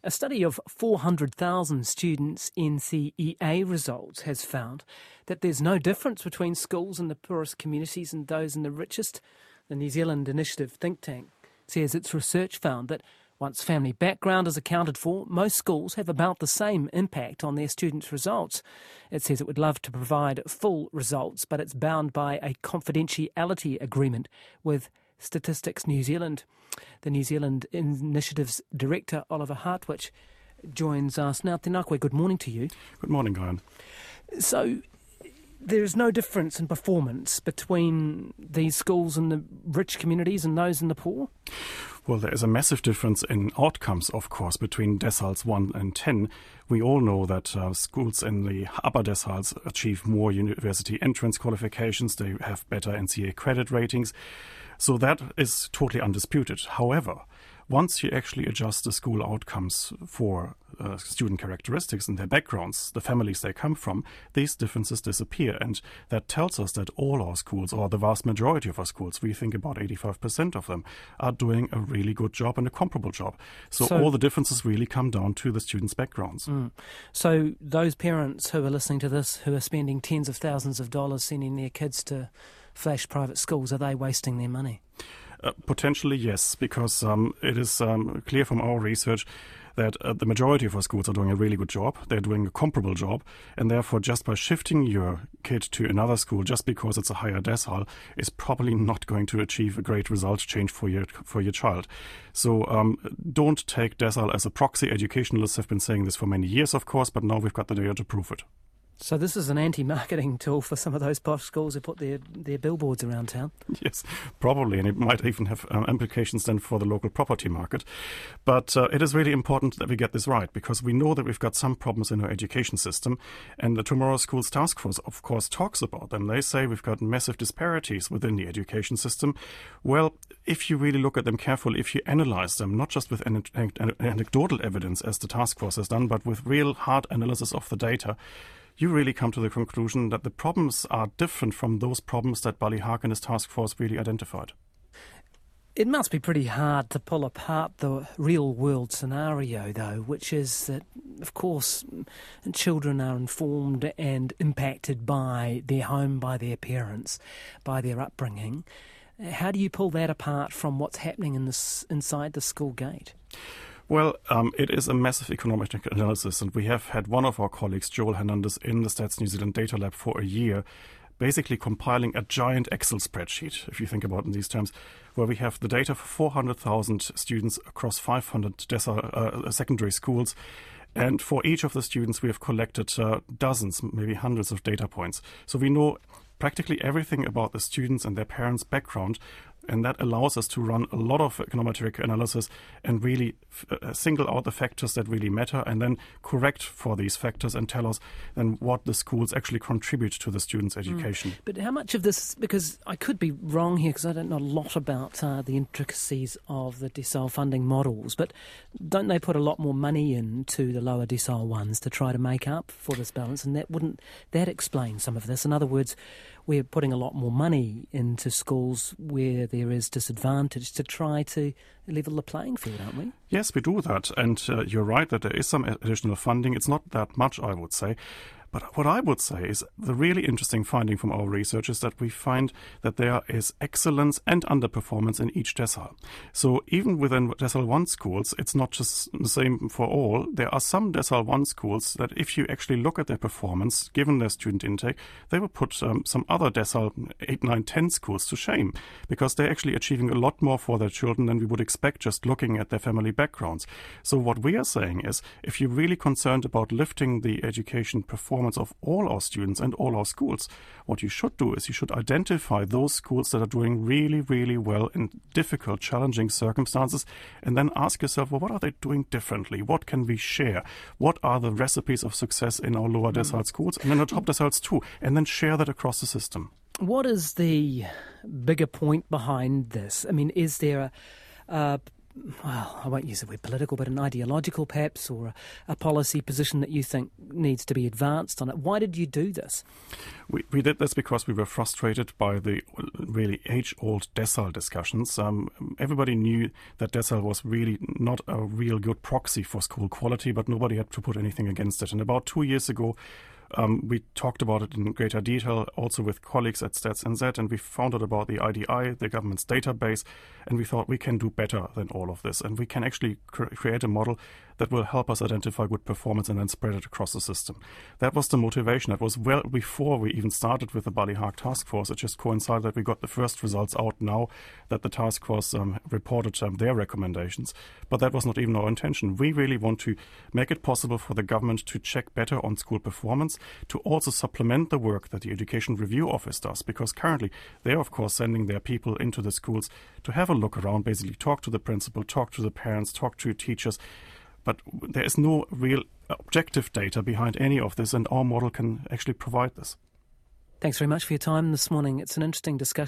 A study of 400,000 students' NCEA results has found that there's no difference between schools in the poorest communities and those in the richest. The New Zealand Initiative think tank says its research found that once family background is accounted for, most schools have about the same impact on their students' results. It says it would love to provide full results, but it's bound by a confidentiality agreement with Statistics New Zealand. The New Zealand Initiative's Director, Oliver Hartwich, joins us now. Te Ngā koe, good morning to you. Good morning, Guyon. So, there is no difference in performance between these schools in the rich communities and those in the poor? Well, there is a massive difference in outcomes, of course, between deciles 1 and 10. We all know that schools in the upper deciles achieve more university entrance qualifications. They have better NCEA credit ratings. So that is totally undisputed. However, once you actually adjust the school outcomes for student characteristics and their backgrounds, the families they come from, these differences disappear. And that tells us that all our schools, or the vast majority of our schools, we think about 85% of them, are doing a really good job and a comparable job. So all the differences really come down to the students' backgrounds. So those parents who are listening to this, who are spending tens of thousands of dollars sending their kids to flash private schools, are they wasting their money? Potentially, yes, because it is clear from our research that the majority of our schools are doing a really good job. They're doing a comparable job, and therefore just by shifting your kid to another school just because it's a higher decile is probably not going to achieve a great result change for your child. So don't take decile as a proxy. Educationalists have been saying this for many years, of course, but now we've got the data to prove it. So this is an anti-marketing tool for some of those posh schools who put their billboards around town? Yes, probably, and it might even have implications then for the local property market. But it is really important that we get this right, because we know that we've got some problems in our education system, and the Tomorrow Schools Task Force, of course, talks about them. They say we've got massive disparities within the education system. Well, if you really look at them carefully, if you analyze them, not just with anecdotal evidence, as the task force has done, but with real hard analysis of the data, you really come to the conclusion that the problems are different from those problems that Bali Haag and his task force really identified. It must be pretty hard to pull apart the real-world scenario, though, which is that, of course, children are informed and impacted by their home, by their parents, by their upbringing. How do you pull that apart from what's happening inside the school gate? Well, it is a massive economic analysis, and we have had one of our colleagues, Joel Hernandez, in the Stats New Zealand Data Lab for a year, basically compiling a giant Excel spreadsheet, if you think about it in these terms, where we have the data for 400,000 students across 500 secondary schools. And for each of the students, we have collected dozens, maybe hundreds of data points. So we know practically everything about the students and their parents' background, and that allows us to run a lot of econometric analysis and really single out the factors that really matter and then correct for these factors and tell us then what the schools actually contribute to the students' education. But how much of this, because I could be wrong here because I don't know a lot about the intricacies of the decile funding models, but don't they put a lot more money into the lower decile ones to try to make up for this balance? And wouldn't that explain some of this? In other words, we're putting a lot more money into schools where there is disadvantage to try to level the playing field, aren't we? Yes, we do that. And you're right that there is some additional funding. It's not that much, I would say. But what I would say is the really interesting finding from our research is that we find that there is excellence and underperformance in each decile. So even within decile 1 schools, it's not just the same for all. There are some decile 1 schools that if you actually look at their performance, given their student intake, they will put some other decile 8, 9, 10 schools to shame, because they're actually achieving a lot more for their children than we would expect just looking at their family backgrounds. So what we are saying is, if you're really concerned about lifting the education performance of all our students and all our schools, what you should do is you should identify those schools that are doing really, really well in difficult, challenging circumstances, and then ask yourself, well, what are they doing differently? What can we share? What are the recipes of success in our lower decile schools and in the top deciles too? And then share that across the system. What is the bigger point behind this? I mean, is there well, I won't use the word political, but an ideological perhaps, or a policy position that you think needs to be advanced on it. Why did you do this? We did this because we were frustrated by the really age-old decile discussions. Everybody knew that decile was really not a real good proxy for school quality, but nobody had to put anything against it. And about 2 years ago, we talked about it in greater detail also with colleagues at Stats NZ, and we found out about the IDI, the government's database, and we thought we can do better than all of this. And we can actually create a model that will help us identify good performance and then spread it across the system. That was the motivation. That was well before we even started with the Ballyheigue Task Force. It just coincided that we got the first results out now that the task force reported their recommendations. But that was not even our intention. We really want to make it possible for the government to check better on school performance, to also supplement the work that the Education Review Office does, because currently they're, of course, sending their people into the schools to have a look around, basically talk to the principal, talk to the parents, talk to teachers. But there is no real objective data behind any of this, and our model can actually provide this. Thanks very much for your time this morning. It's an interesting discussion.